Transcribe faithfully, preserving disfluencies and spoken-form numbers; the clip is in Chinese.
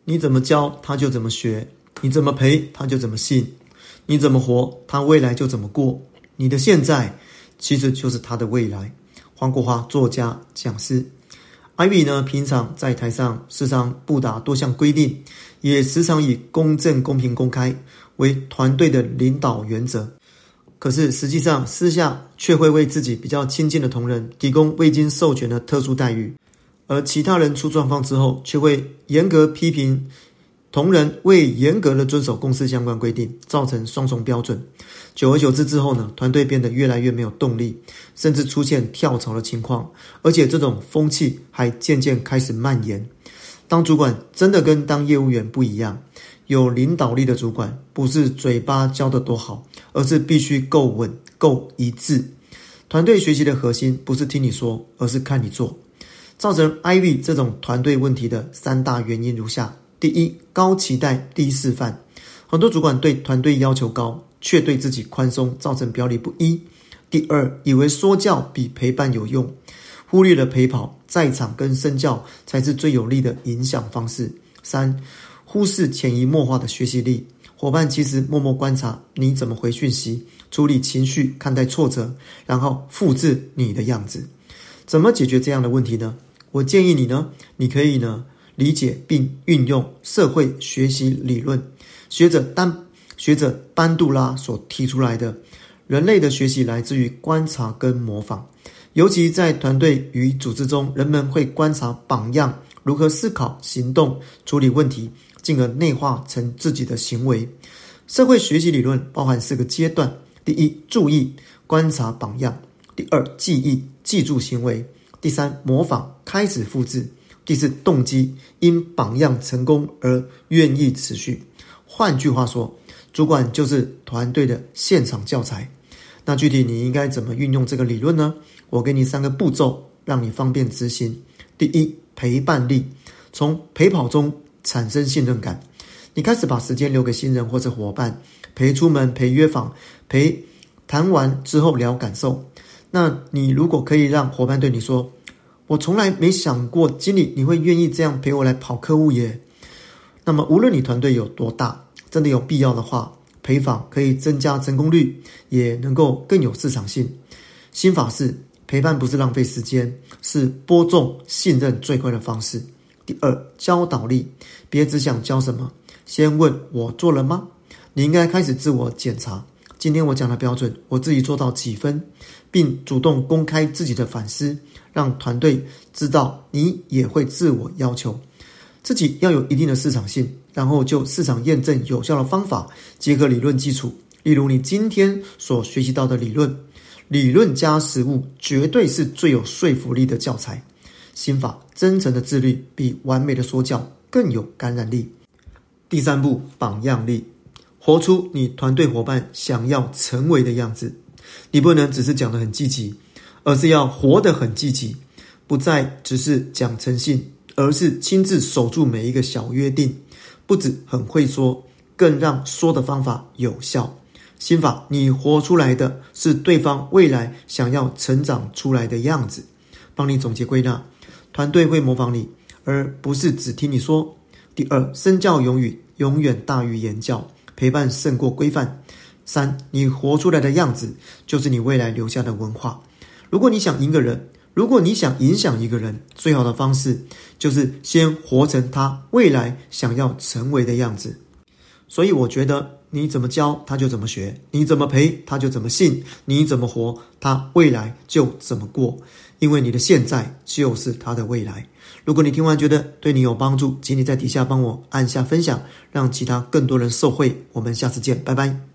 你怎么教他就怎么学，你怎么陪他就怎么信，你怎么活他未来就怎么过。你的现在其实就是他的未来。黄国华作家讲师。Ivy 呢，平常在台上时常布达多项规定，也时常以公正、公平、公开为团队的领导原则。可是实际上私下却会为自己比较亲近的同仁提供未经授权的特殊待遇，而其他人出状况之后，却会严格批评同仁未严格的遵守公司相关规定，造成双重标准。久而久之之后呢，团队变得越来越没有动力，甚至出现跳槽的情况，而且这种风气还渐渐开始蔓延。当主管真的跟当业务员不一样，有领导力的主管不是嘴巴教得多好，而是必须够稳、够一致。团队学习的核心不是听你说，而是看你做。造成 Ivy 这种团队问题的三大原因如下：第一，高期待低示范。很多主管对团队要求高，却对自己宽松，造成表里不一。第二，以为说教比陪伴有用，忽略了陪跑、在场跟身教才是最有力的影响方式。三，忽视潜移默化的学习力。伙伴其实默默观察你怎么回讯息，处理情绪，看待挫折，然后复制你的样子。怎么解决这样的问题呢？我建议你呢，你可以呢理解并运用社会学习理论，学者丹学者班杜拉所提出来的，人类的学习来自于观察跟模仿，尤其在团队与组织中，人们会观察榜样如何思考、行动、处理问题，进而内化成自己的行为。社会学习理论包含四个阶段：第一，注意观察榜样；第二，记忆记住行为；第三，模仿开始复制；第四，动机因榜样成功而愿意持续。换句话说，主管就是团队的现场教材。那具体你应该怎么运用这个理论呢？我给你三个步骤，让你方便执行。第一，陪伴力，从陪跑中产生信任感。你开始把时间留给新人或者伙伴，陪出门，陪约访，陪谈完之后聊感受。那你如果可以让伙伴对你说，我从来没想过经理你会愿意这样陪我来跑客户耶。那么无论你团队有多大，真的有必要的话，陪访可以增加成功率，也能够更有市场性。心法是，陪伴不是浪费时间，是播种信任最快的方式。第二，教导力，别只想教什么，先问我做了吗？你应该开始自我检查，今天我讲的标准，我自己做到几分，并主动公开自己的反思，让团队知道你也会自我要求。自己要有一定的市场性，然后就市场验证有效的方法，结合理论基础，例如你今天所学习到的理论，理论加实务绝对是最有说服力的教材。心法，真诚的自律比完美的说教更有感染力。第三步，榜样力，活出你团队伙伴想要成为的样子。你不能只是讲得很积极，而是要活得很积极，不再只是讲诚信，而是亲自守住每一个小约定，不只很会说，更让说的方法有效。心法，你活出来的是对方未来想要成长出来的样子。帮你总结归纳，团队会模仿你，而不是只听你说。第二，身教永语永远大于言教，陪伴胜过规范。三，你活出来的样子就是你未来留下的文化。如果你想赢个人，如果你想影响一个人，最好的方式就是先活成他未来想要成为的样子。所以我觉得你怎么教他就怎么学，你怎么陪他就怎么信，你怎么活他未来就怎么过，因为你的现在就是他的未来。如果你听完觉得对你有帮助，请你在底下帮我按下分享，让其他更多人受惠。我们下次见，拜拜。